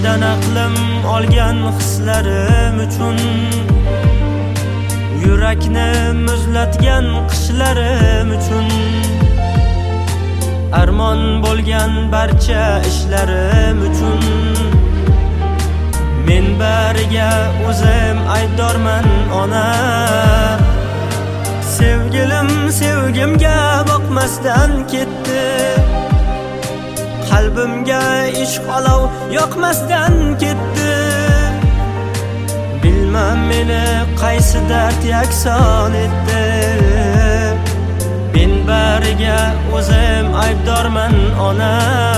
Mendan aqlim olgan hislarim uchun, yurakni muzlatgan qishlarim uchun, armon bo'lgan barcha ishlarim uchun, men bariga o'zim aybdorman ona. Sevgilim sevgimga boqmasdan ketdi, qalbimga ishq olov yoqmasdan ketdi. Bilmam meni qaysi dard yakson etdi, men bariga o'zim aybdorman ona.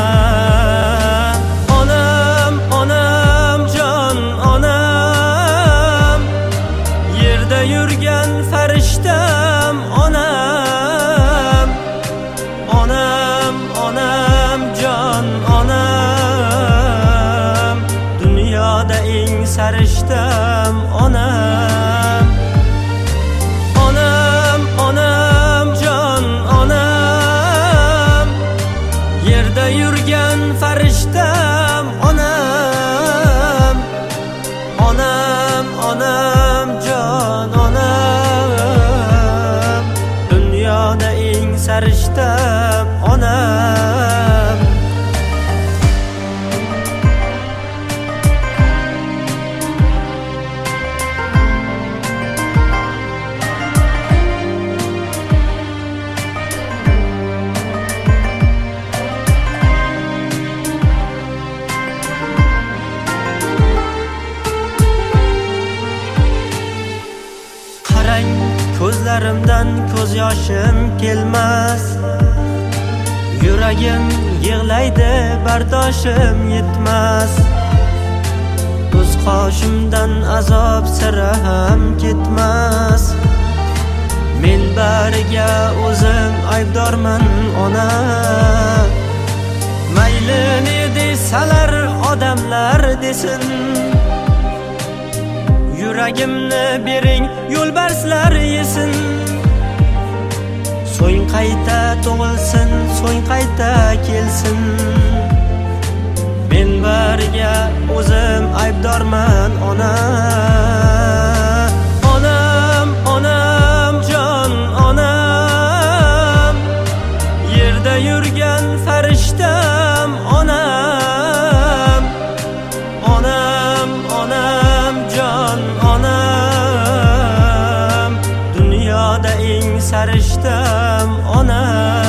Onam, onam, jon onam, yerda yurgan farishtam onam. Onam, onam, jon onam, dunyoda eng sarishtam onam. Onam, onam, jon onam, yerda yurgan farishtam onam. Onam, onam, jon onam, dunyoda eng sarishtam onam. Qarang, ko'zlarimdan ko'z yoshim kelmas, yuragim yig'laydi, bardoshim yetmas. Ko'z qoshimdan azob sira ham ketmas, men bariga o'zim aybdorman ona. Mayli ne desalar odamlar desin, yuragimni bering yo'lbarslar yesin. So'ng qayta tug'ilsin, so'ng qayta kelsin, men bariga o'zim aybdorman ona. Onam, onam, jon onam, yerda yurgan farishtam onam. Onam, onam, jon onam, dunyoda eng sarishtam onam.